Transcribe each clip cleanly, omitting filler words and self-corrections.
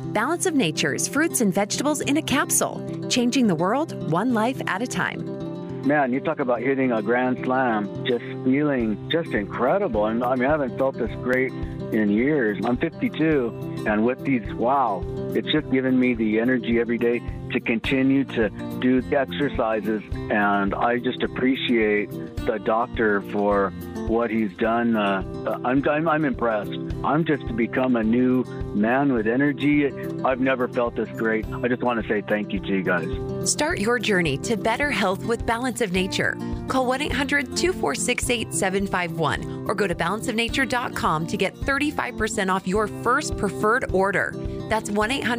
Balance of Nature's fruits and vegetables in a capsule, changing the world one life at a time. Man, you talk about hitting a grand slam, just feeling just incredible. And I haven't felt this great in years. I'm 52, and with these, it's just given me the energy every day to continue to do the exercises. And I just appreciate the doctor for what he's done. I'm impressed. I'm just become a new man with energy. I've never felt this great. I just want to say thank you to you guys. Start your journey to better health with Balance of Nature. Call 1-800-246-8751 or go to balanceofnature.com to get 35% off your first preferred order. That's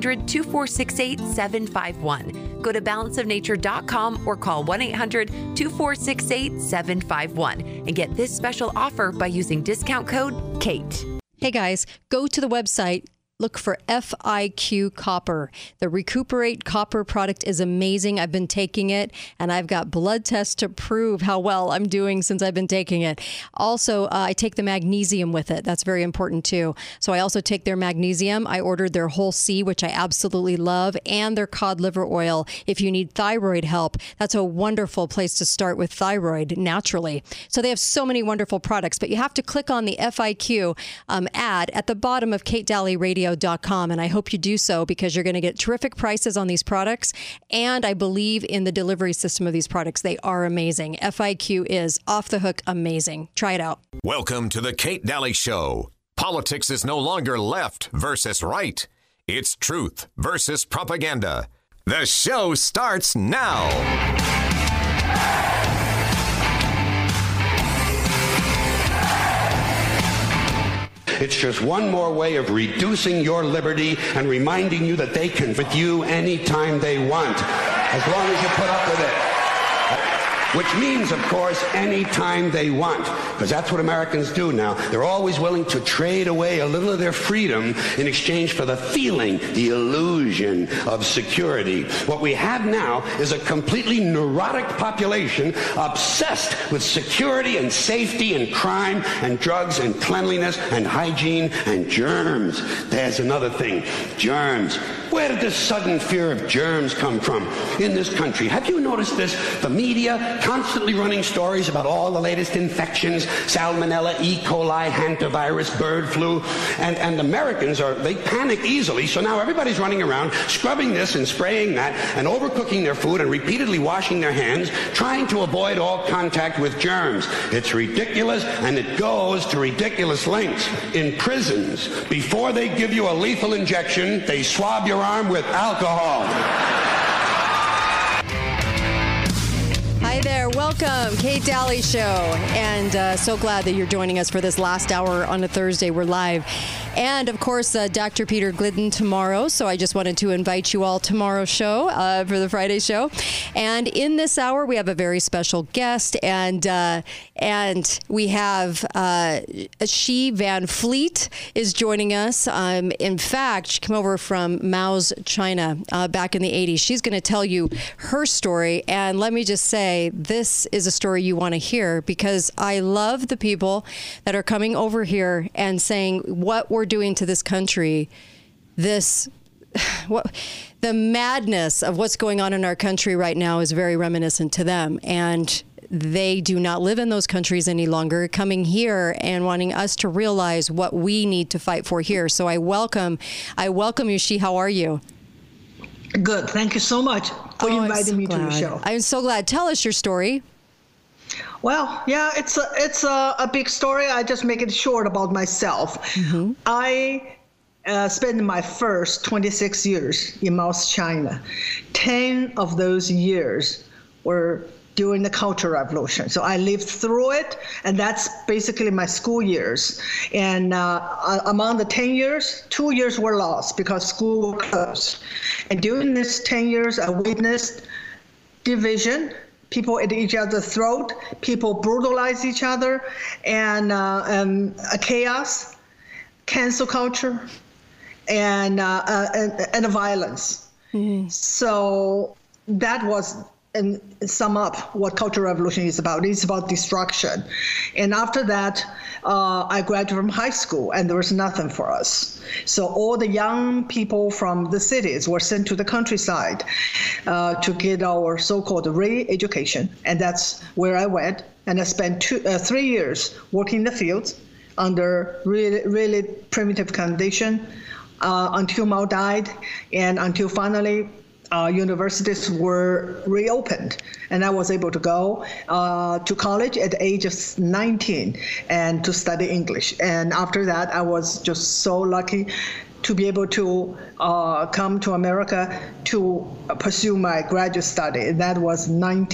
1-800-246-8751. Go to balanceofnature.com or call 1-800-246-8751 and get this special offer by using discount code KATE. Hey guys, go to the website. Look for FIQ Copper. The Recuperate Copper product is amazing. I've been taking it, and I've got blood tests to prove how well I'm doing since I've been taking it. Also, I take the magnesium with it. That's very important, too. So I also take their magnesium. I ordered their Whole C, which I absolutely love, and their cod liver oil. If you need thyroid help, that's a wonderful place to start with thyroid naturally. So they have so many wonderful products, but you have to click on the FIQ ad at the bottom of KateDalleyRadio.com, and I hope you do so because you're going to get terrific prices on these products, and I believe in the delivery system of these products. They are amazing. FIQ is off the hook amazing. Try it out. Welcome to the Kate Daly Show. Politics is no longer left versus right. It's truth versus propaganda. The show starts now. It's just one more way of reducing your liberty and reminding you that they can with you anytime they want, as long as you put up with it. Which means, of course, anytime they want, because that's what Americans do now. They're always willing to trade away a little of their freedom in exchange for the feeling, the illusion of security. What we have now is a completely neurotic population obsessed with security and safety and crime and drugs and cleanliness and hygiene and germs. There's another thing, germs. Where did this sudden fear of germs come from in this country? Have you noticed this? The media constantly running stories about all the latest infections, salmonella, E. coli, hantavirus, bird flu, and Americans they panic easily, so now everybody's running around scrubbing this and spraying that and overcooking their food and repeatedly washing their hands, trying to avoid all contact with germs. It's ridiculous, and it goes to ridiculous lengths. In prisons, before they give you a lethal injection, they swab your arm with alcohol. Hi there. Welcome. Kate Daly Show. And so glad that you're joining us for this last hour on a Thursday. We're live. And, of course, Dr. Peter Glidden tomorrow. So I just wanted to invite you all tomorrow's show for the Friday show. And in this hour, we have a very special guest. And we have Xi Van Fleet is joining us. In fact, she came over from Mao's China back in the 80s. She's going to tell you her story. And let me just say, this is a story you want to hear because I love the people that are coming over here and saying what we're doing to this country, the madness of what's going on in our country right now is very reminiscent to them. And they do not live in those countries any longer, coming here and wanting us to realize what we need to fight for here. So I welcome you, Xi. How are you? Good. Thank you so much for inviting me to your show. I'm so glad. Tell us your story. Well, yeah, it's a big story. I just make it short about myself. Mm-hmm. I spent my first 26 years in Mao's China. 10 of those years were during the Cultural Revolution. So I lived through it, and that's basically my school years. And among the 10 years, 2 years were lost because school closed. And during this 10 years, I witnessed division, people at each other's throat, people brutalize each other, and chaos, cancel culture, and violence. Mm-hmm. So that was and sum up what Cultural Revolution is about. It's about destruction. And after that, I graduated from high school, and there was nothing for us. So all the young people from the cities were sent to the countryside to get our so-called re-education. And that's where I went. And I spent 3 years working in the fields under really, really primitive condition until Mao died, and until finally universities were reopened, and I was able to go to college at the age of 19 and to study English. And after that, I was just so lucky to be able to come to America to pursue my graduate study. And that was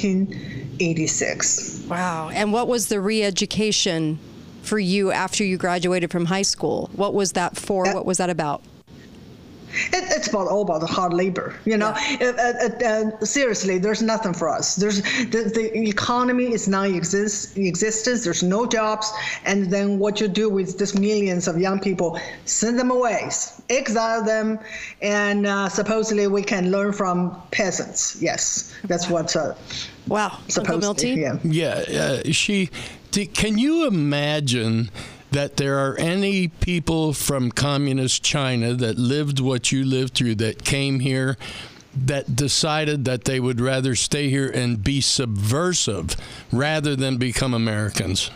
1986. Wow. And what was the re-education for you after you graduated from high school? What was that for? What was that about? It's all about hard labor, you know. Yeah. Seriously, there's nothing for us. The economy is non-existent. There's no jobs, and then what you do with these millions of young people, send them away, exile them, and supposedly we can learn from peasants. Yes, that's what. Wow, Uncle Milty. Can you imagine that there are any people from communist China that lived what you lived through, that came here, that decided that they would rather stay here and be subversive rather than become Americans?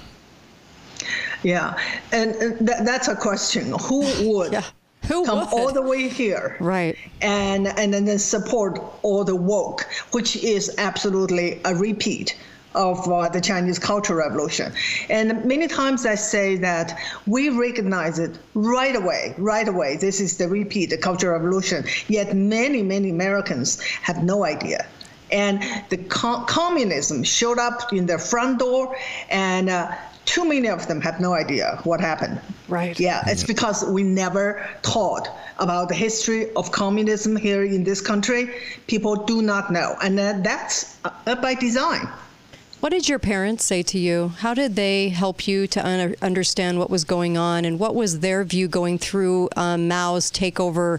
Yeah, and that's a question. Who would come all the way here, right, and then support all the woke, which is absolutely a repeat of the Chinese Cultural Revolution. And many times I say that we recognize it right away. This is the repeat, the Cultural Revolution. Yet many Americans have no idea. And the communism showed up in their front door, and too many of them have no idea what happened. Right. Yeah, it's because we never taught about the history of communism here in this country. People do not know, and that's by design. What did your parents say to you? How did they help you to understand what was going on, and what was their view going through Mao's takeover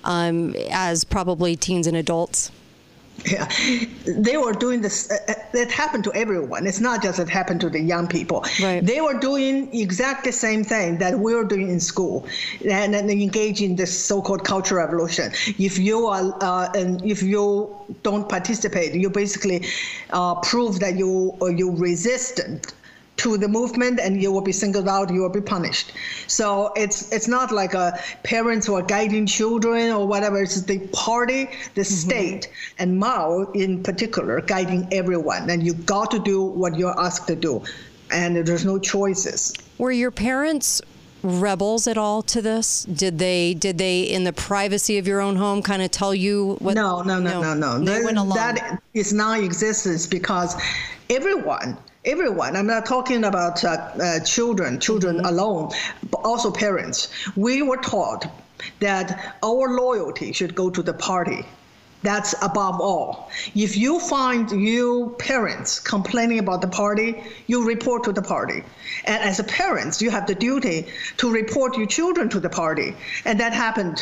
as probably teens and adults? Yeah, they were doing this. It happened to everyone. It's not just it happened to the young people. Right. They were doing exactly the same thing that we were doing in school, and engage in this so-called Cultural Revolution. If you are, and if you don't participate, you basically prove that you resistant to the movement, and you will be singled out, you will be punished. So it's not like parents who are guiding children or whatever. It's the party, the state, and Mao in particular guiding everyone. And you got to do what you're asked to do, and there's no choices. Were your parents rebels at all to this? Did they in the privacy of your own home kind of tell you what? No. They went along. That is non-existence, because everyone, I'm not talking about children alone, but also parents. We were taught that our loyalty should go to the party. That's above all. If you find you parents complaining about the party, you report to the party. And as a parent, you have the duty to report your children to the party. And that happened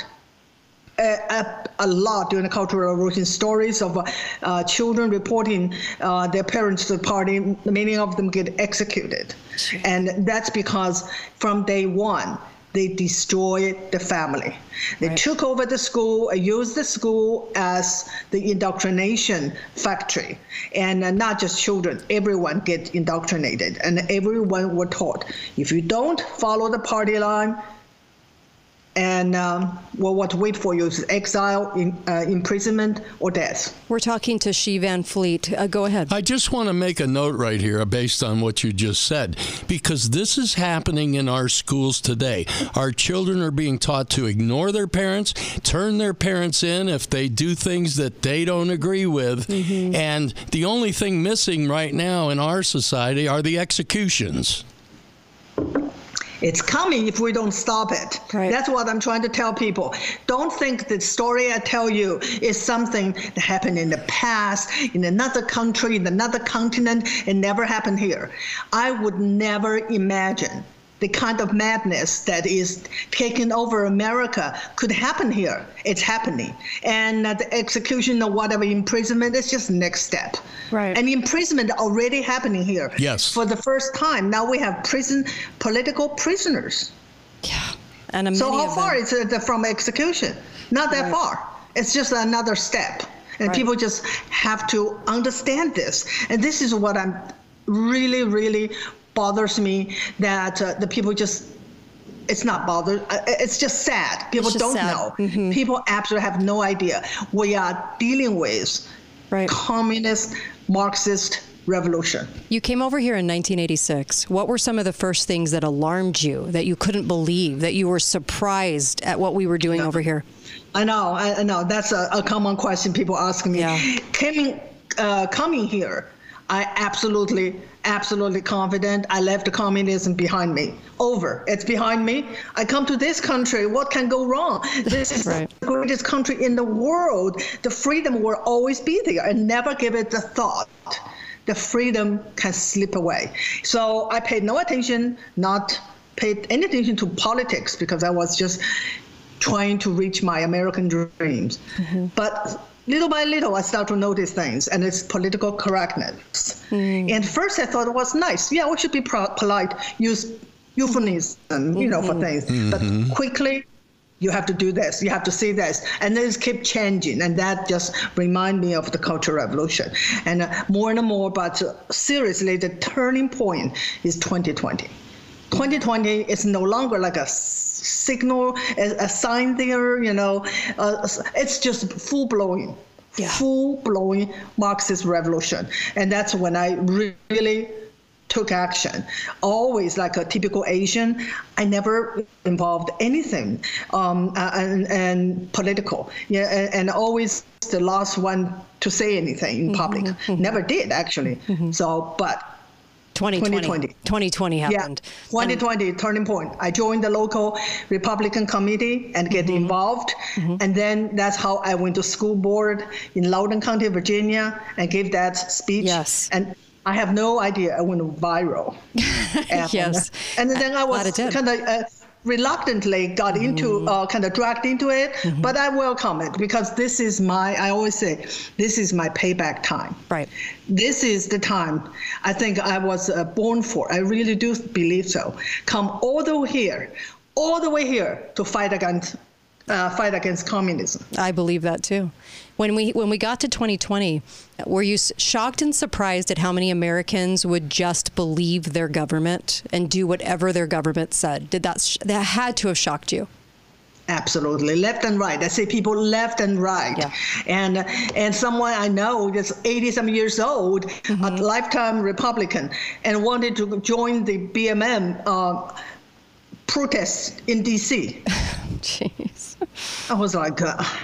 a lot during the Cultural Revolution. Stories of children reporting their parents to the party. Many of them get executed. Sure. And that's because from day one, they destroyed the family. They took over the school, used the school as the indoctrination factory. And not just children, everyone get indoctrinated. And everyone were taught, if you don't follow the party line, and what to wait for you is exile, imprisonment, or death. We're talking to Xi Van Fleet. Go ahead. I just want to make a note right here based on what you just said, because this is happening in our schools today. Our children are being taught to ignore their parents, turn their parents in if they do things that they don't agree with. And the only thing missing right now in our society are the executions. It's coming if we don't stop it. Right. That's what I'm trying to tell people. Don't think the story I tell you is something that happened in the past, in another country, in another continent. It never happened here. I would never imagine the kind of madness that is taking over America could happen here. It's happening. And the execution or whatever, imprisonment is just next step. Right. And imprisonment already happening here. Yes. For the first time. Now we have political prisoners. Yeah. And so how far is it from execution? Not that far. It's just another step. And people just have to understand this. And this is what I'm really, really bothers me, that the people just, it's not bothered, it's just sad. People don't know. Mm-hmm. People absolutely have no idea. We are dealing with communist, Marxist revolution. You came over here in 1986. What were some of the first things that alarmed you, that you couldn't believe, that you were surprised at what we were doing over here? I know. That's a common question people ask me. Yeah. Coming here, I absolutely confident. I left the communism behind me. It's behind me. I come to this country. What can go wrong? This is the greatest country in the world. The freedom will always be there, and never give it the thought. The freedom can slip away. So I paid no attention, not paid any attention to politics, because I was just trying to reach my American dreams. Mm-hmm. But little by little, I start to notice things, and it's political correctness. Mm. And first I thought it was nice. Yeah, we should be polite, use euphemism, for things. Mm-hmm. But quickly, you have to do this, you have to see this, and then it keep changing. And that just remind me of the Cultural Revolution. And more and more, but seriously, the turning point is 2020. 2020 is no longer like a signal, a sign there, it's just full-blown Marxist revolution. And that's when I really took action. Always like a typical Asian, I never involved anything and political. Yeah, and always the last one to say anything in public. Mm-hmm. Never did, actually. Mm-hmm. So, but 2020 happened. Yeah, 2020 turning point. I joined the local Republican committee and get involved. Mm-hmm. And then that's how I went to school board in Loudoun County, Virginia, and gave that speech. Yes. And I have no idea. I went viral. Yes. And then I was kind of reluctantly got into, kind of dragged into it, but I welcome it, because this is I always say, this is my payback time. Right. This is the time I think I was born for. I really do believe so. Come all the way here to fight against communism. I believe that too. When we got to 2020, were you shocked and surprised at how many Americans would just believe their government and do whatever their government said? That had to have shocked you? Absolutely, left and right. I say people left and right. Yeah. And someone I know that's 80-some years old, a lifetime Republican, and wanted to join the BMM protests in D.C. Jeez. I was like,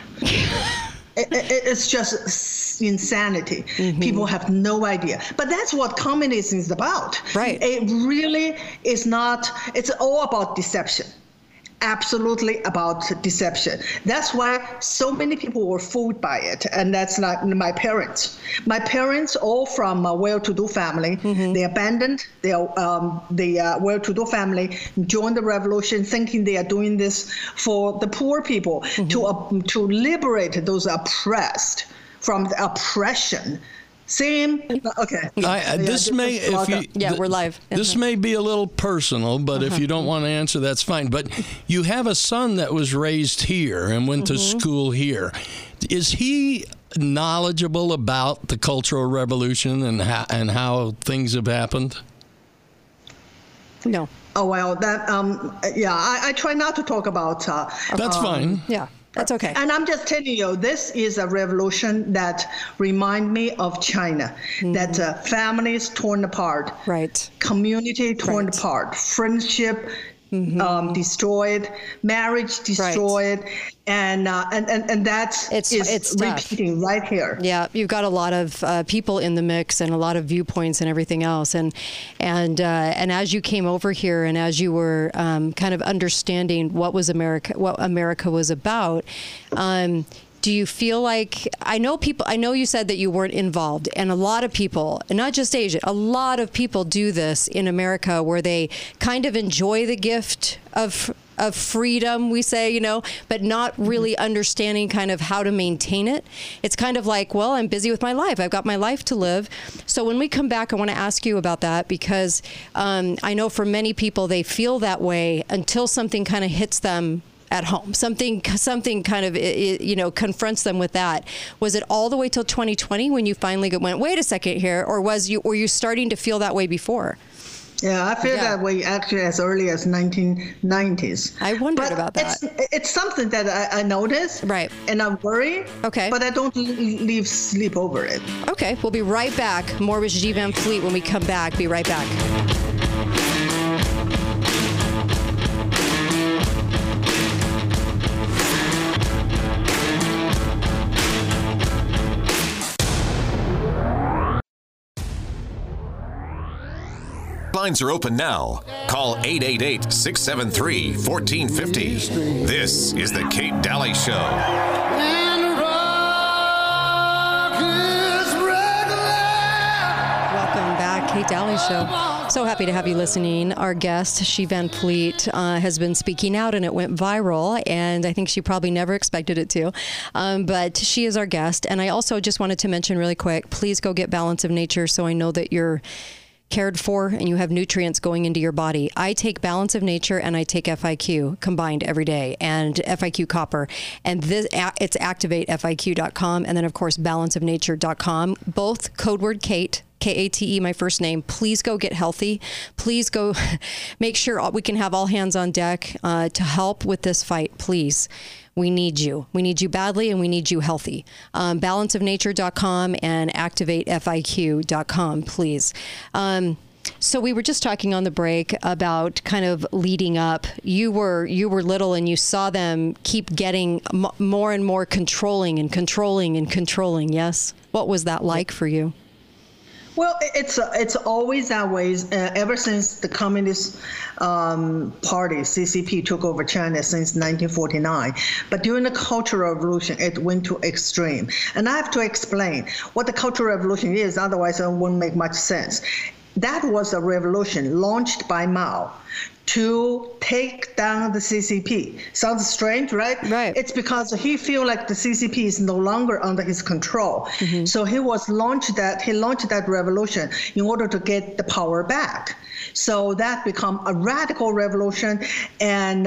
it's just insanity. Mm-hmm. People have no idea. But that's what communism is about. Right. It really is not, it's all about deception. Absolutely about deception. That's why so many people were fooled by it. And that's like my parents. My parents, all from a well-to-do family, they abandoned the well-to-do family, joined the revolution, thinking they are doing this for the poor people, to liberate those oppressed from the oppression. Same. Okay. We're live. This may be a little personal, but if you don't want to answer, that's fine. But you have a son that was raised here and went to school here. Is he knowledgeable about the Cultural Revolution and how things have happened? No. Oh, well, that, I try not to talk about. That's fine. Yeah. That's okay. And I'm just telling you, this is a revolution that reminds me of China, that families torn apart, community torn apart, friendship destroyed, marriage destroyed, and that's it's repeating right here. Yeah, you've got a lot of people in the mix and a lot of viewpoints and everything else, and as you came over here and as you were kind of understanding what America was about. Do you feel like, I know you said that you weren't involved, and a lot of people, and not just Asia, a lot of people do this in America where they kind of enjoy the gift of freedom, we say, but not really understanding kind of how to maintain it. It's kind of like, well, I'm busy with my life. I've got my life to live. So when we come back, I want to ask you about that, because I know for many people, they feel that way until something kind of hits them at home. Something kind of, confronts them with that. Was it all the way till 2020 when you finally went, wait a second here, or were you starting to feel that way before? Yeah, I feel that way actually as early as 1990s. I wondered about that. It's something that I notice, right? And I worry. Okay. But I don't sleep over it. Okay, we'll be right back. More with G. Van Fleet when we come back. Be right back. Lines are open now. Call 888-673-1450. This is the Kate Daly Show. Welcome back, Kate Daly Show. So happy to have you listening. Our guest, She Van Fleet, has been speaking out, and it went viral, and I think she probably never expected it to. But she is our guest, and I also just wanted to mention really quick, please go get Balance of Nature so I know that you're cared for and you have nutrients going into your body. I take Balance of Nature and I take FIQ combined every day, and FIQ Copper. And it's activatefiq.com, and then of course balanceofnature.com. Both code word Kate, Kate, my first name. Please go get healthy. Please go make sure we can have all hands on deck to help with this fight, please. We need you. We need you badly, and we need you healthy. Balanceofnature.com and activatefiq.com, please. So we were just talking on the break about kind of leading up. You were little, and you saw them keep getting more and more controlling. Yes? What was that like for you? Well, it's always that way ever since the Communist Party, CCP, took over China since 1949. But during the Cultural Revolution, it went to extreme. And I have to explain what the Cultural Revolution is, otherwise it wouldn't make much sense. That was a revolution launched by Mao to take down the CCP. Sounds strange, right? Right. It's because he feel like the CCP is no longer under his control. Mm-hmm. So he launched that revolution in order to get the power back. So that become a radical revolution, and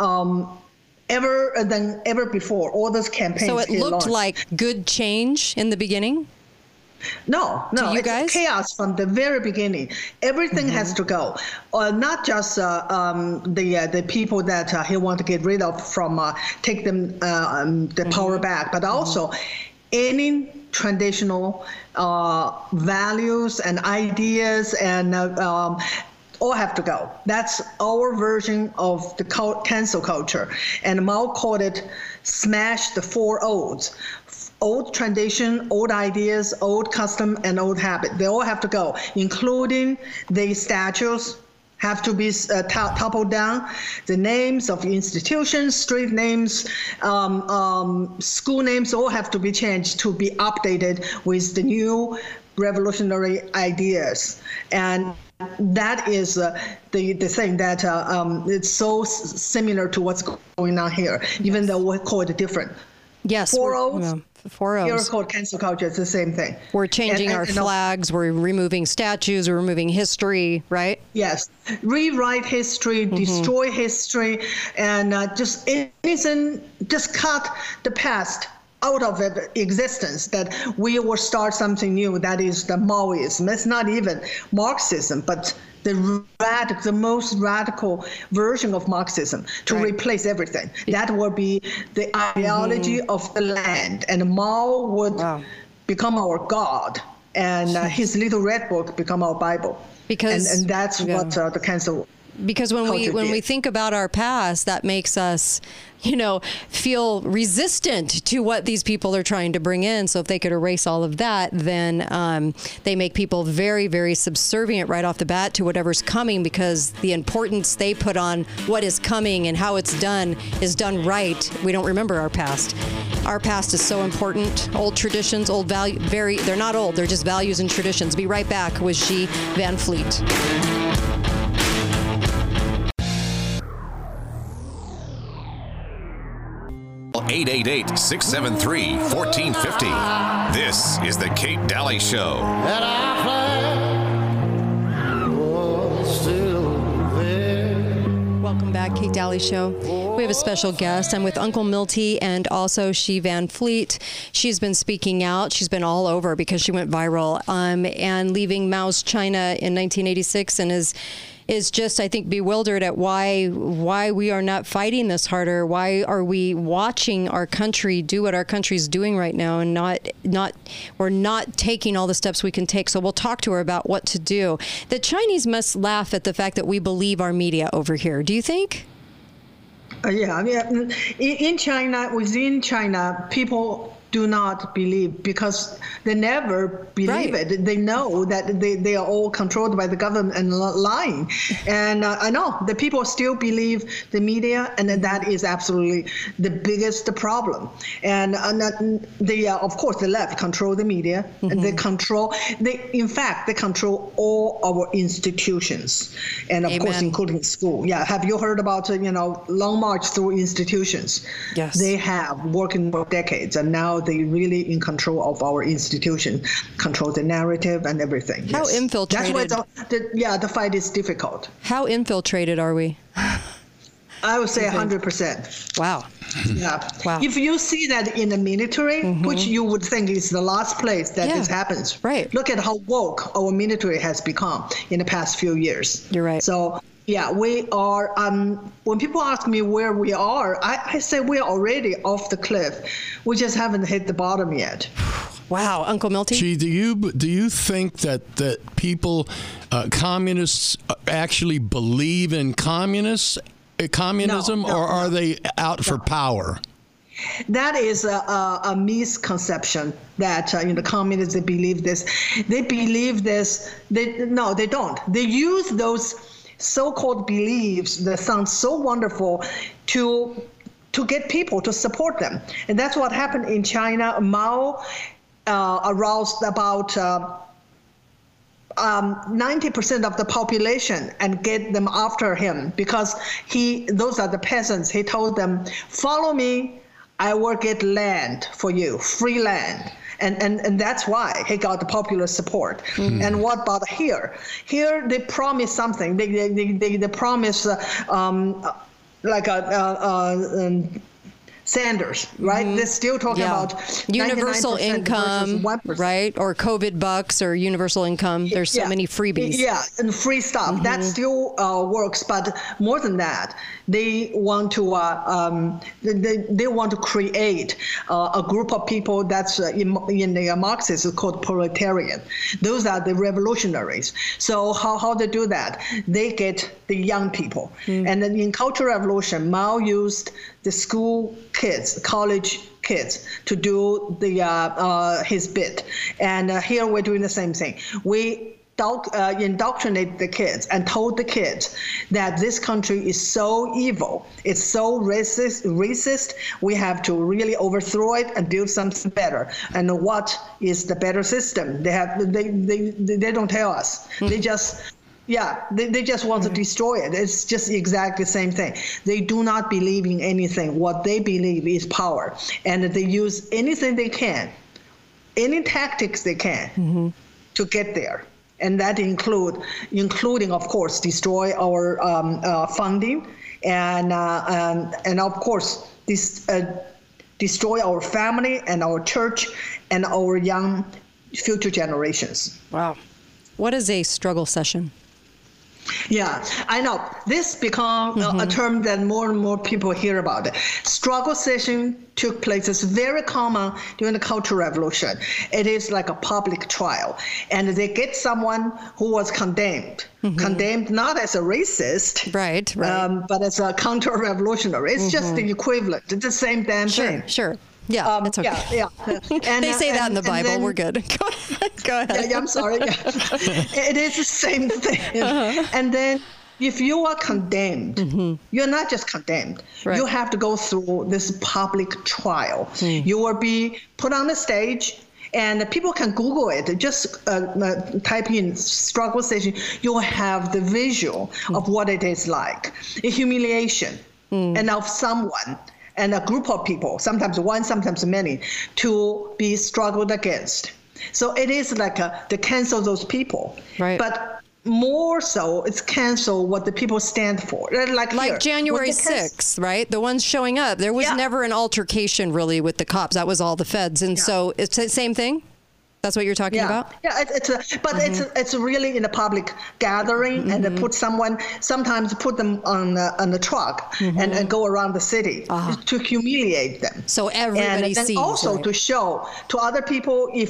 ever before, all those campaigns. So it looked like good change in the beginning? No, it's chaos from the very beginning. Everything has to go. Not just the people that he want to get rid of from take them the power back, but also any traditional values and ideas and all have to go. That's our version of the cancel culture. And Mao called it smash the 4 O's. Old tradition, old ideas, old custom, and old habit. They all have to go, including the statues have to be toppled down. The names of institutions, street names, school names all have to be changed to be updated with the new revolutionary ideas. And that is the thing that it's so similar to what's going on here, even though we call it different. Yes. 4 O's. 4 O's. Here called cancel culture. It's the same thing. We're changing our flags. We're removing statues. We're removing history, right? Yes. Rewrite history, destroy history, and just anything, just cut the past out of existence, that we will start something new. That is the Maoism. It's not even Marxism, but the most radical version of Marxism to replace everything. That will be the ideology of the land, and Mao would become our God, and his little red book become our Bible. And that's what the cancel Because when we think about our past, that makes us, feel resistant to what these people are trying to bring in. So if they could erase all of that, then they make people very, very subservient right off the bat to whatever's coming, because the importance they put on what is coming and how it's done is done right. We don't remember our past. Our past is so important. Old traditions, old value, they're not old, they're just values and traditions. Be right back with Xi Van Fleet. 888-673-1450. This is the Kate Daly Show. Welcome back, Kate Daly Show. We have a special guest. I'm with Uncle Milty and also Xi Van Fleet. She's been speaking out. She's been all over because she went viral and leaving Mao's China in 1986, and is just, I think, bewildered at why we are not fighting this harder. Why are we watching our country do what our country's doing right now and we're not taking all the steps we can take. So we'll talk to her about what to do. The Chinese must laugh at the fact that we believe our media over here. Do you think? Yeah. In China, within China, people do not believe because they never believe it. They know that they are all controlled by the government and lying. And I know the people still believe the media, and that is absolutely the biggest problem. And of course, the left control the media. And they control all our institutions, and of course, including school. Yeah, have you heard about Long March through institutions? Yes, they have working for decades, and now they really in control of our institution, control the narrative and everything. How infiltrated? That's why the fight is difficult. How infiltrated are we? I would say 100%. Wow. Yeah. Wow. If you see that in the military, which you would think is the last place that this happens. Right. Look at how woke our military has become in the past few years. You're right. So, yeah, we are, when people ask me where we are, I say we're already off the cliff. We just haven't hit the bottom yet. Wow, Uncle Milty? Gee, do you think that people, communists, actually believe in communism, No. or are they out for power? That is a misconception that communists, they believe this. They believe this. No, they don't. They use those so-called beliefs that sound so wonderful to get people to support them. And that's what happened in China. Mao aroused about 90% of the population and get them after him because those are the peasants. He told them, follow me, I will get land for you, free land. And that's why he got the popular support. And what about here? Here they promise something. They promise like Sanders, right? They're still talking about universal income, right? Or COVID bucks or universal income. There's so many freebies. Yeah, and free stuff. That still works, but more than that, they want to they want to create a group of people that's in the Marxists called proletariat. Those are the revolutionaries. So how they do that? They get the young people, and then in Cultural Revolution, Mao used the school kids, college kids, to do his bit. And here we're doing the same thing. We indoctrinate the kids and told the kids that this country is so evil, it's so racist, we have to really overthrow it and build something better. And what is the better system? They don't tell us. They just they just want to destroy it. It's just exactly the same thing. They do not believe in anything. What they believe is power. And they use anything they can, any tactics they can to get there. And that including, of course, destroy our funding and of course, destroy our family and our church and our young future generations. Wow. What is a struggle session? Yeah, I know. This become a term that more and more people hear about. Struggle session took place. It's very common during the Cultural Revolution. It is like a public trial. And they get someone who was condemned. Condemned not as a racist, right. But as a counter-revolutionary. It's just the equivalent. It's the same damn thing. Sure. Yeah, that's okay. Yeah. And, they say that in the Bible. Then, we're good. Go ahead. Yeah, I'm sorry. Yeah. It is the same thing. And then if you are condemned, you're not just condemned. Right. You have to go through this public trial. You will be put on the stage. And people can Google it. Just type in struggle session. You'll have the visual of what it is like. A humiliation and of someone and a group of people, sometimes one, sometimes many, to be struggled against. So it is like to cancel those people. Right. But more so, it's cancel what the people stand for. Like here, January 6th, right? The ones showing up. There was never an altercation really with the cops. That was all the feds. And so it's the same thing? That's what you're talking about? Yeah, it's really in a public gathering, and they put sometimes put them on the truck and go around the city to humiliate them. So everybody sees. And also to show to other people, if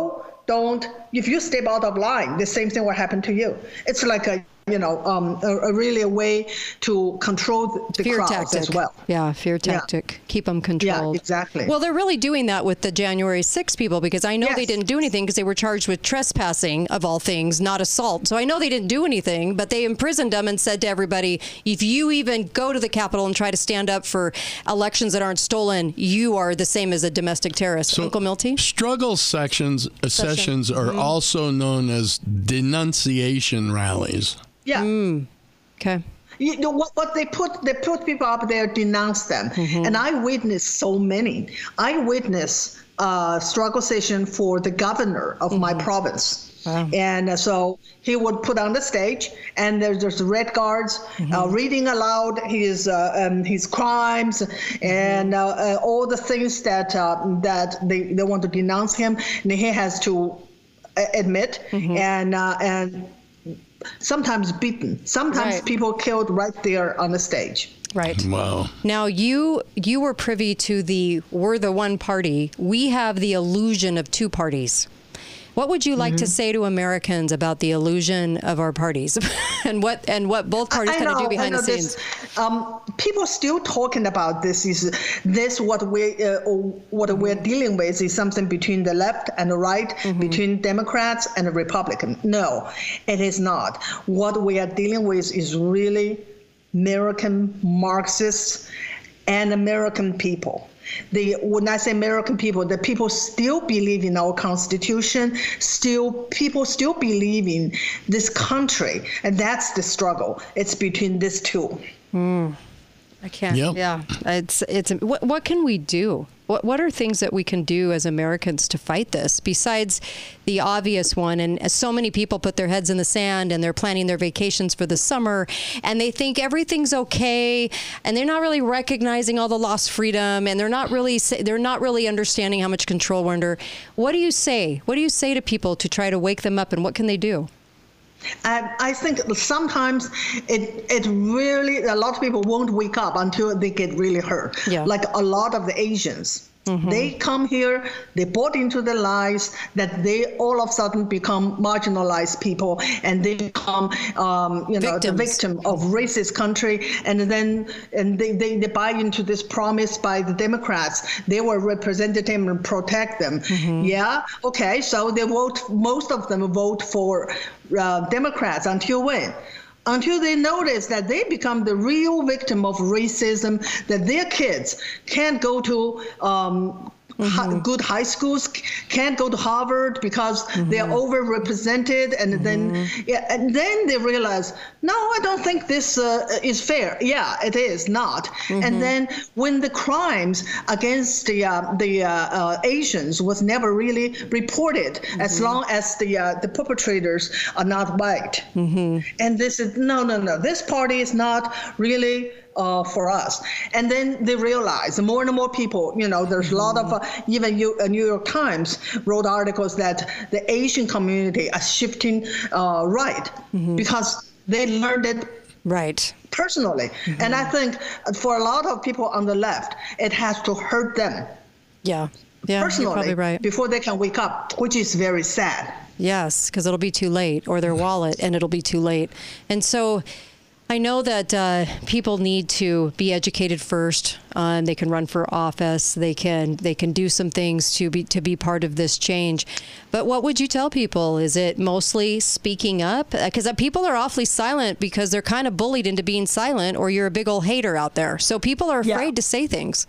you step out of line, the same thing will happen to you. It's like a really a way to control the fear crowds tactic as well. Yeah, fear tactic. Keep them controlled. Yeah, exactly. Well, they're really doing that with the January 6th people, because I know they didn't do anything because they were charged with trespassing, of all things, not assault. So I know they didn't do anything, but they imprisoned them and said to everybody, if you even go to the Capitol and try to stand up for elections that aren't stolen, you are the same as a domestic terrorist. So Uncle Milty? Struggle sessions are also known as denunciation rallies. Yeah. Okay. You know what they put people up there, denounce them, and I witnessed so many. I witnessed struggle session for the governor of my province, and so he would put on the stage, and there's red guards reading aloud his crimes and all the things that they want to denounce him, and he has to admit and. Sometimes beaten, sometimes people killed right there on the stage. Right. Wow. Now, you were privy to we're the one party. We have the illusion of two parties. What would you like to say to Americans about the illusion of our parties and what both parties kind of do behind the scenes? People still talking about this. What we're dealing with is something between the left and the right, between Democrats and the Republicans. No, it is not. What we are dealing with is really American Marxists and American people. When I say American people, the people still believe in our Constitution. People still believe in this country, and that's the struggle. It's between these two. I can't. Yep. Yeah. It's. What can we do? What are things that we can do as Americans to fight this, besides the obvious one? And so many people put their heads in the sand and they're planning their vacations for the summer and they think everything's okay and they're not really recognizing all the lost freedom and they're not really understanding how much control we're under. What do you say? What do you say to people to try to wake them up, and what can they do? I think sometimes it really, a lot of people won't wake up until they get really hurt. Yeah. Like a lot of the Asians. They come here, they bought into the lies that they all of a sudden become marginalized people, and they become, the victim of racist country, and they buy into this promise by the Democrats. They will represent them and protect them. Yeah, okay, so most of them vote for Democrats until when? Until they notice that they become the real victim of racism, that their kids can't go to good high schools, can't go to Harvard because they're overrepresented, and then they realize, no, I don't think this is fair. Yeah, it is not. And then when the crimes against the Asians was never really reported, as long as the perpetrators are not white, and this is no, this party is not really for us. And then they realize more and more people, there's a lot of, even New York Times wrote articles that the Asian community are shifting right because They learned it right personally. And I think for a lot of people on the left, it has to hurt them. Yeah, personally, you're probably right. Before they can wake up, which is very sad. Yes, because it'll be too late, or their wallet, and it'll be too late. And so I know that people need to be educated first. They can run for office. They can do some things to be part of this change. But what would you tell people? Is it mostly speaking up? Because people are awfully silent because they're kind of bullied into being silent, or you're a big old hater out there. So people are afraid to say things.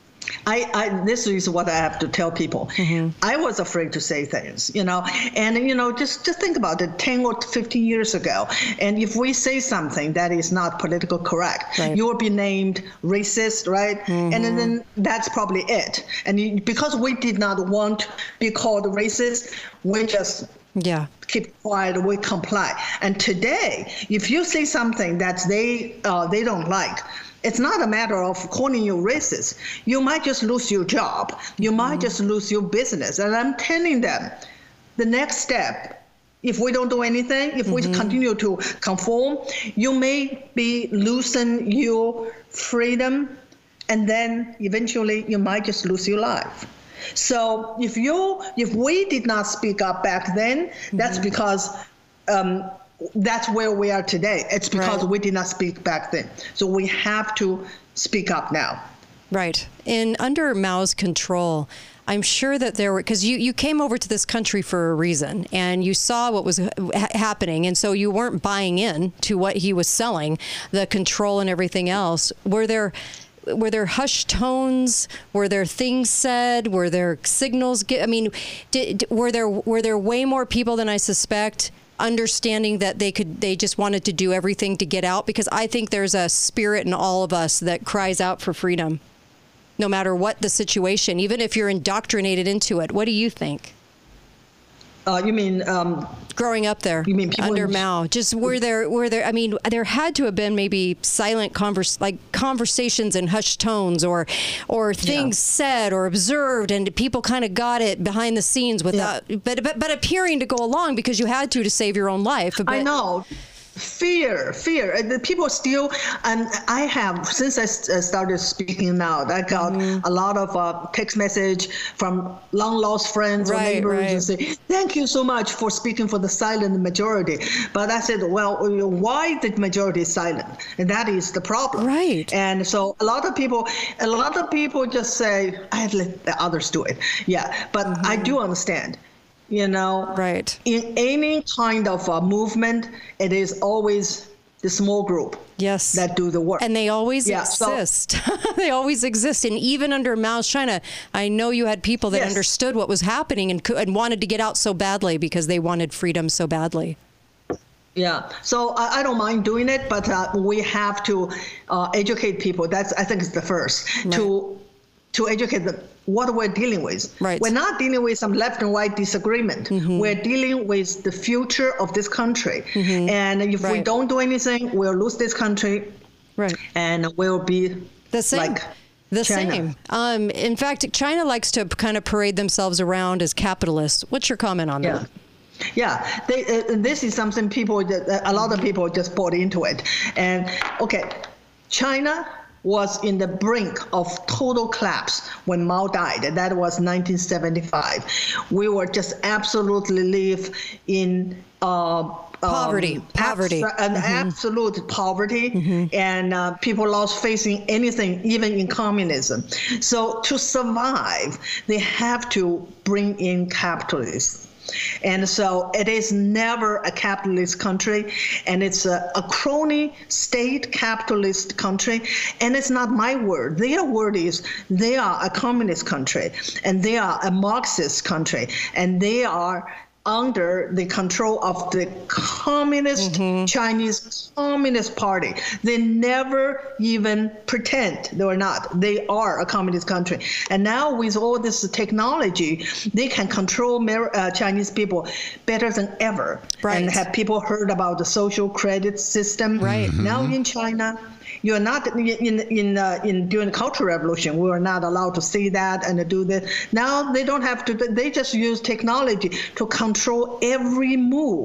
This is what I have to tell people. I was afraid to say things, and, just think about it 10 or 15 years ago. And if we say something that is not politically correct, you will be named racist, right? And then that's probably it. And because we did not want to be called racist, we just keep quiet, we comply. And today, if you say something that they don't like, it's not a matter of calling you racist. You might just lose your job. You might just lose your business. And I'm telling them, the next step, if we don't do anything, if we continue to conform, you may be losing your freedom, and then eventually you might just lose your life. So if we did not speak up back then, that's because that's where we are today. It's because we did not speak back then. So we have to speak up now. Right. Under Mao's control, I'm sure that there were, because you came over to this country for a reason, and you saw what was happening, and so you weren't buying in to what he was selling, the control and everything else. Were there hushed tones? Were there things said? Were there signals? I mean, were there way more people than I suspect understanding that they just wanted to do everything to get out? Because I think there's a spirit in all of us that cries out for freedom, no matter what the situation, even if you're indoctrinated into it. What do you think? You mean growing up there? You mean people under Mao? Just were there? I mean, there had to have been maybe silent conversations in hushed tones, or things said or observed, and people kind of got it behind the scenes without, but appearing to go along because you had to save your own life. But, I know. Fear. The people still, and I have, since I started speaking now, I got a lot of text message from long lost friends or neighbors and say, thank you so much for speaking for the silent majority. But I said, well, why the majority is silent? And that is the problem. Right. And so a lot of people just say, I let the others do it. Yeah, but I do understand. In any kind of a movement, it is always the small group that do the work. And they always exist. They always exist. And even under Mao's China, I know you had people that understood what was happening and wanted to get out so badly because they wanted freedom so badly. Yeah, so I don't mind doing it, but we have to educate people. I think is the first, to educate them what we're dealing with. Right. We're not dealing with some left and right disagreement. We're dealing with the future of this country. And if we don't do anything, we'll lose this country. Right. And we'll be the same. Like the China. Same. In fact, China likes to kind of parade themselves around as capitalists. What's your comment on that? Yeah, this is something a lot of people just bought into it. And China was in the brink of total collapse when Mao died, and that was 1975. We were just absolutely live in poverty, absolute poverty, and people lost faith in anything, even in communism. So to survive, they have to bring in capitalism. And so it is never a capitalist country, and it's a crony state capitalist country. And it's not my word. Their word is they are a communist country, and they are a Marxist country, and they are under the control of the communist Chinese Communist Party. They never even pretend they were not. They are a communist country. And now with all this technology, they can control Chinese people better than ever. And have people heard about the social credit system? Now in China, you're not in during the Cultural Revolution. We were not allowed to see that and do that. Now they don't have to. They just use technology to control every move.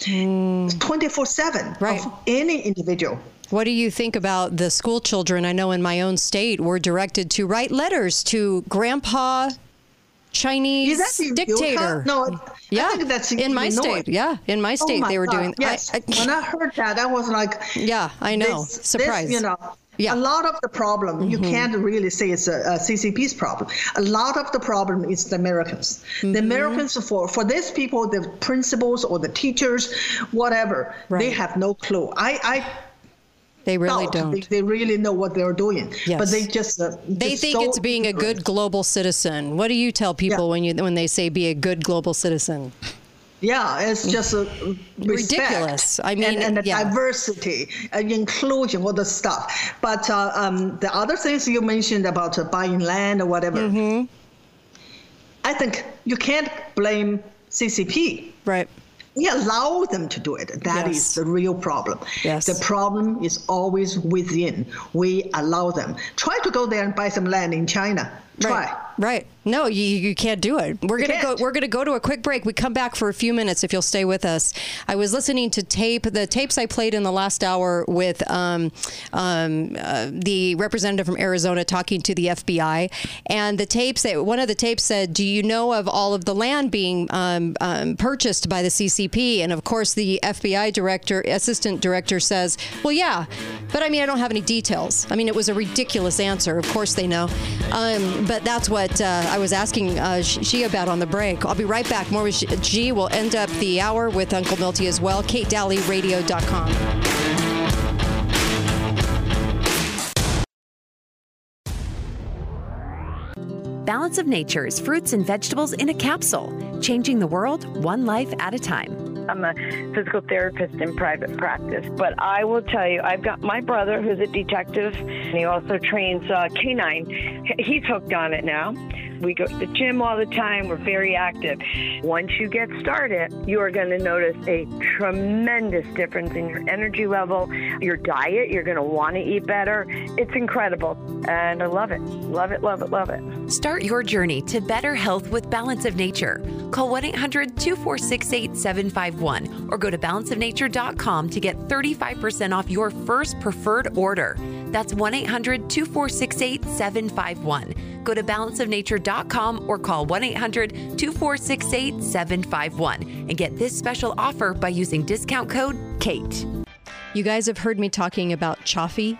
24/7 Right. of any individual. What do you think about the school children? I know in my own state, we're directed to write letters to Grandpa Chinese Is that in dictator. Utah? No, yeah, I think that's in my Illinois. state. Yeah, in my state, Oh my they were God, doing. Yes. When I heard that, I was like, yeah, I know. Surprise. Yeah. A lot of the problem, you can't really say it's a CCP's problem. A lot of the problem is the Americans. The Americans, for these people, the principals or the teachers, whatever, they have no clue. They really doubt don't. They really know what they're doing. Yes. But they just they think it's being a good global citizen. What do you tell people when they say be a good global citizen? Yeah, it's just a ridiculous. I mean, and the diversity, inclusion, all the stuff. But the other things you mentioned about buying land or whatever, I think you can't blame CCP. Right. We allow them to do it. That is the real problem. Yes. The problem is always within. We allow them. Try to go there and buy some land in China. Try. Right. No, you can't do it. We're gonna go to a quick break. We come back for a few minutes if you'll stay with us. I was listening to the tapes I played in the last hour with the representative from Arizona talking to the FBI, and one of the tapes said, "Do you know of all of the land being purchased by the CCP?" And of course, the FBI assistant director says, "Well, yeah, but I mean, I don't have any details." I mean, it was a ridiculous answer. Of course, they know, but that's what I was asking Xi about on the break. I'll be right back. More with Xi. We'll end up the hour with Uncle Milty as well. KateDalleyRadio.com. Balance of Nature's fruits and vegetables in a capsule, changing the world one life at a time. I'm a physical therapist in private practice, but I will tell you, I've got my brother who's a detective, and he also trains canine. He's hooked on it now. We go to the gym all the time. We're very active. Once you get started, you are going to notice a tremendous difference in your energy level, your diet. You're going to want to eat better. It's incredible, and I love it. Love it, love it, love it. Start your journey to better health with Balance of Nature. Call 1-800-246-8751 or go to balanceofnature.com to get 35% off your first preferred order. That's 1-800-246-8751. Go to balanceofnature.com or call 1-800-246-8751 and get this special offer by using discount code KATE. You guys have heard me talking about Choffy,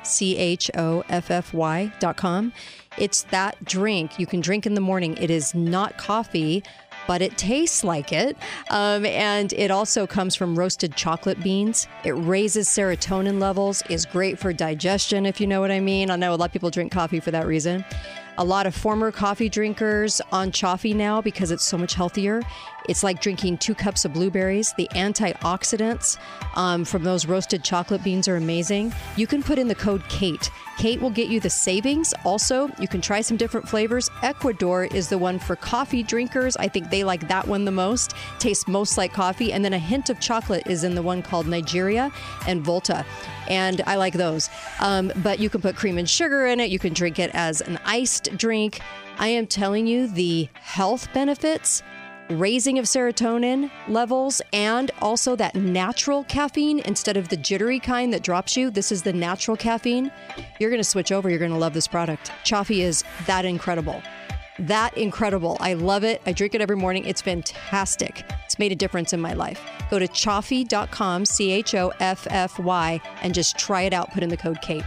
CHOFFY.com. It's that drink you can drink in the morning. It is not coffee, but it tastes like it. And it also comes from roasted chocolate beans. It raises serotonin levels, is great for digestion, if you know what I mean. I know a lot of people drink coffee for that reason. A lot of former coffee drinkers on Choffy now because it's so much healthier. It's like drinking 2 cups of blueberries. The antioxidants from those roasted chocolate beans are amazing. You can put in the code KATE. KATE will get you the savings. Also, you can try some different flavors. Ecuador is the one for coffee drinkers. I think they like that one the most. Tastes most like coffee. And then a hint of chocolate is in the one called Nigeria and Volta. And I like those. But you can put cream and sugar in it. You can drink it as an iced drink. I am telling you, the health benefits, raising of serotonin levels, and also that natural caffeine instead of the jittery kind that drops you. This is the natural caffeine. You're going to switch over. You're going to love this product. Choffy is that incredible. That incredible. I love it. I drink it every morning. It's fantastic. It's made a difference in my life. Go to choffy.com, CHOFFY, and just try it out. Put in the code KATE.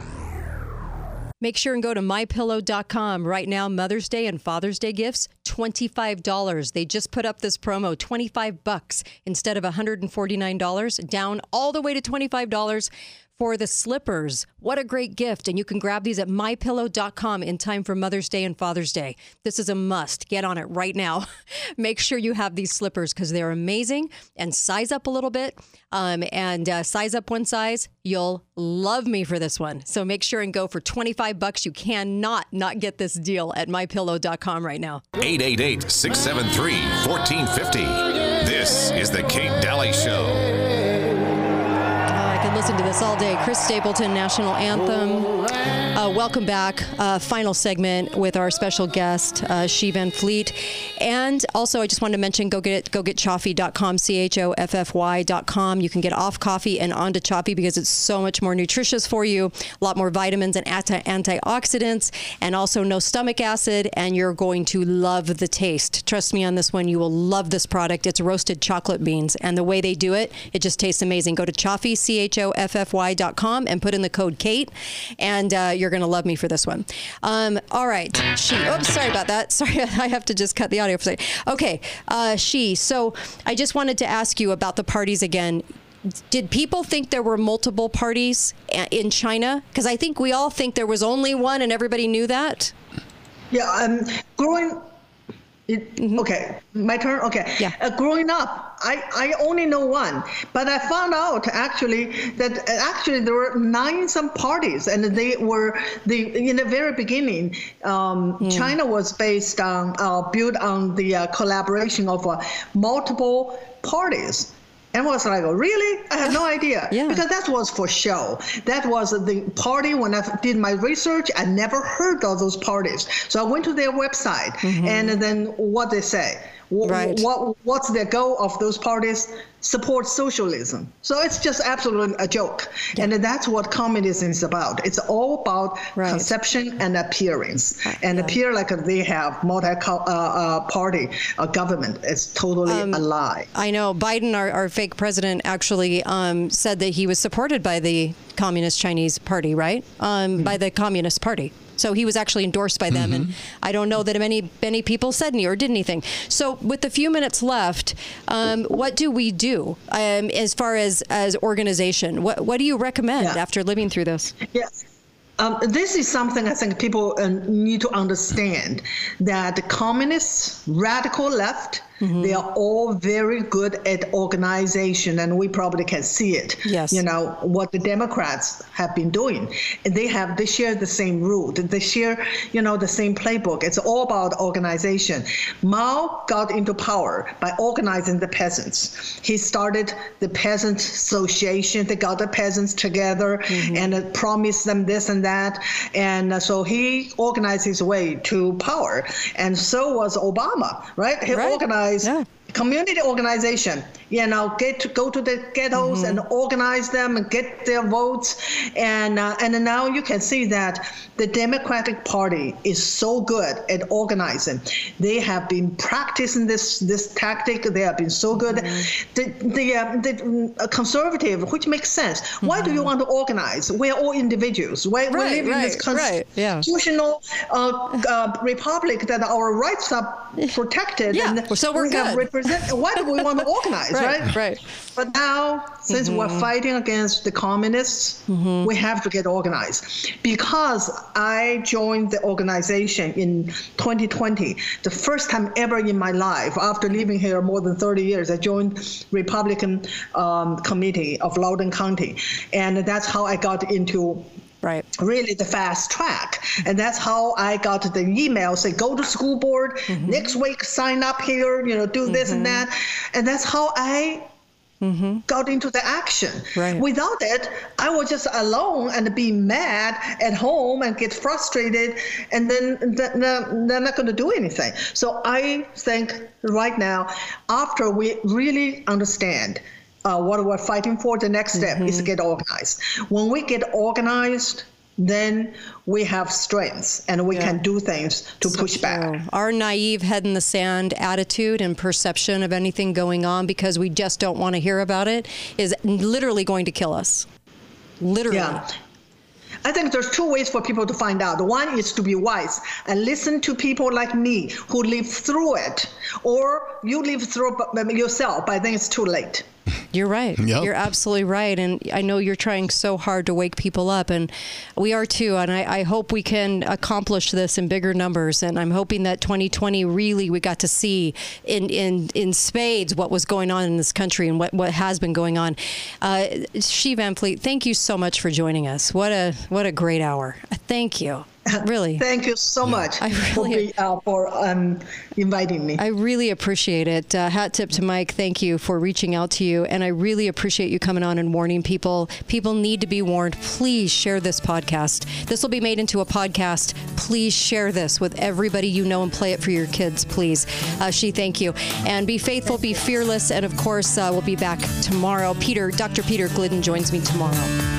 Make sure and go to mypillow.com right now. Mother's Day and Father's Day gifts, $25. They just put up this promo, $25 instead of $149, down all the way to $25 for the slippers. What a great gift. And you can grab these at mypillow.com in time for Mother's Day and Father's Day. This is a must. Get on it right now. Make sure you have these slippers because they're amazing, and size up a little bit and size up one size. You'll love me for this one. So make sure and go for $25. You cannot not get this deal at mypillow.com right now. 888-673-1450. This is the Kate Daly Show. I can listen to this all day. Chris Stapleton, National Anthem. Welcome back. Final segment with our special guest, She Van Fleet. And also, I just wanted to mention, go get Choffy.com, CHOFFY.com. You can get off coffee and onto Choffy because it's so much more nutritious for you. A lot more vitamins and antioxidants, and also no stomach acid. And you're going to love the taste. Trust me on this one. You will love this product. It's roasted chocolate beans. And the way they do it, it just tastes amazing. Go to Choffy, CHOFFY.com, and put in the code Kate, and you're going to love me for this one. All right. Oops, sorry about that. Sorry, I have to just cut the audio for a second. Okay. So I just wanted to ask you about the parties again. Did people think there were multiple parties in China? Because I think we all think there was only one, and everybody knew that. Yeah, okay, my turn. Okay. Yeah. Growing up, I only know one, but I found out that there were 9 some parties, and in the very beginning, China was built on the collaboration of multiple parties. And I was like, oh, really? I had no idea. Yeah. Because that was for show. That was the party when I did my research. I never heard of those parties. So I went to their website, and then what they say. Right. What's the goal of those parties? Support socialism. So it's just absolutely a joke. Yeah. And that's what communism is about. It's all about conception and appearance. And appear like they have multi-party government. It's totally a lie. I know. Biden, our fake president, actually said that he was supported by the Communist Chinese Party, right? By the Communist Party. So he was actually endorsed by them, and I don't know that many people said or did anything. So with the few minutes left, what do we do as far as organization? What do you recommend after living through this? Yes. This is something I think people need to understand, that the communists, radical left, they are all very good at organization, and we probably can see it. Yes. You know, what the Democrats have been doing. They share the same route. They share, the same playbook. It's all about organization. Mao got into power by organizing the peasants. He started the Peasant Association. They got the peasants together and promised them this and that. And so he organized his way to power. And so was Obama, right? He organized community organization, go to the ghettos and organize them and get their votes. And now you can see that the Democratic Party is so good at organizing. They have been practicing this tactic. They have been so good. The conservative, which makes sense. Why do you want to organize? We're all individuals. We live in this constitutional republic that our rights are protected. Yeah, and so we're good. Why do we want to organize, right? But now, since we're fighting against the communists, we have to get organized. Because I joined the organization in 2020, the first time ever in my life, after living here more than 30 years, I joined Republican Committee of Loudoun County. And that's how I got into really the fast track. And that's how I got the email, say, go to school board, next week, sign up here, do this and that. And that's how I got into the action. Right. Without it, I was just alone and be mad at home and get frustrated, and then they're not going to do anything. So I think right now, after we really understand what we're fighting for, the next step is to get organized. When we get organized, then we have strengths and we can do things to push back. Our naive head in the sand attitude and perception of anything going on because we just don't want to hear about it is literally going to kill us. Literally. Yeah. I think there's 2 ways for people to find out. One is to be wise and listen to people like me who live through it, or you live through it yourself, but I think it's too late. You're right. Yep. You're absolutely right. And I know you're trying so hard to wake people up, and we are too. And I hope we can accomplish this in bigger numbers. And I'm hoping that 2020 really we got to see in spades what was going on in this country and what has been going on. She Van Fleet, thank you so much for joining us. What a great hour. Thank you. Really. Thank you so much for inviting me. I really appreciate it. Hat tip to Mike. Thank you for reaching out to you. And I really appreciate you coming on and warning people. People need to be warned. Please share this podcast. This will be made into a podcast. Please share this with everybody you know and play it for your kids, please. She, thank you. And be faithful, be fearless. And of course, we'll be back tomorrow. Dr. Peter Glidden joins me tomorrow.